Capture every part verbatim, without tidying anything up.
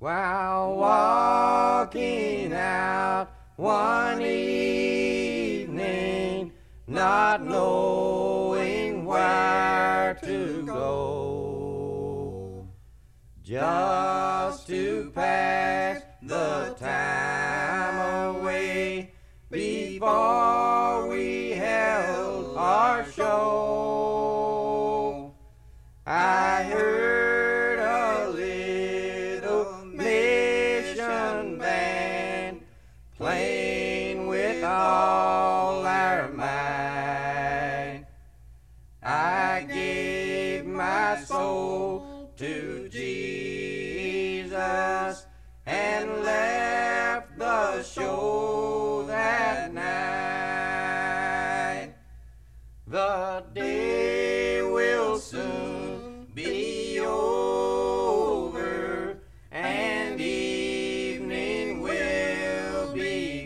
While walking out one evening, not knowing where to go, just to pass the time away before we held our show, I heard a little mission band playing with all our might. I gave my soul to Jesus and left the show that night. The day will soon be over and evening will be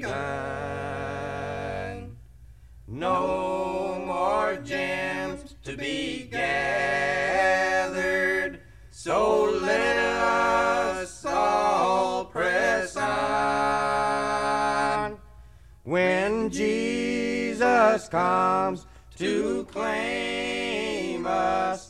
gone. No more gems to be gathered, so let us all press on. When Jesus comes to claim us,